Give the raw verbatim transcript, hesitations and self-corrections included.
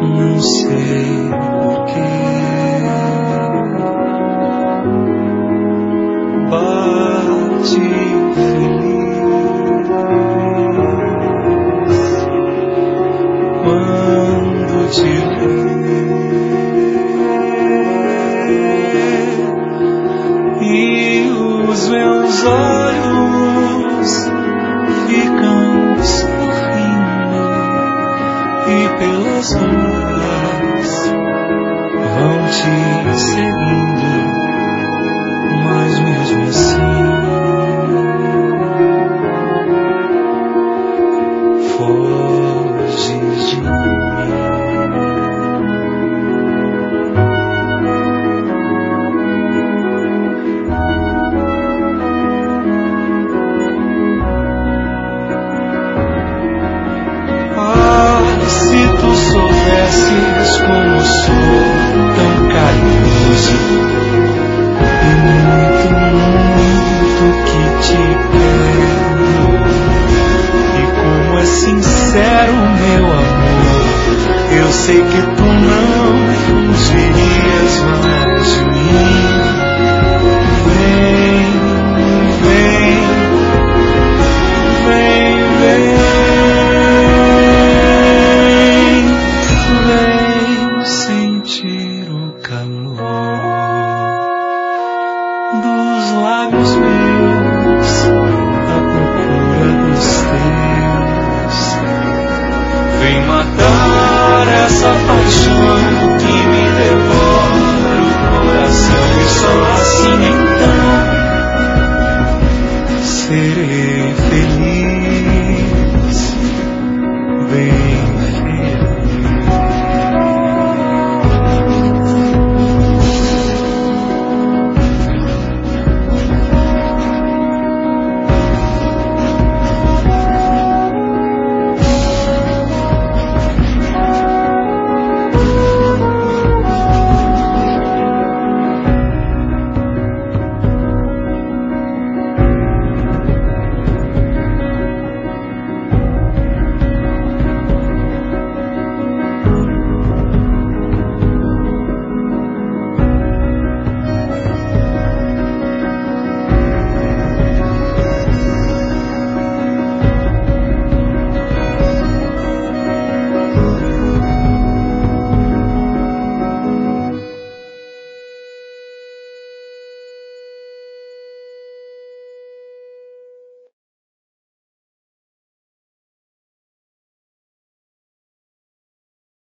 não sei porquê. Bate feliz quando te ver e os meus olhos ficam sorrindo e pelas ruas vão te seguindo, mas mesmo assim foges de mim. Ah, se tu soubesses como sou tão carinhoso e muito, muito que te quero, e como é sincero meu amor, eu sei que tu não fugirias mais de mim. Vem, vem, vem, vem, vem sentir o calor dos lábios meus à procura dos teus. Vem matar essa paixão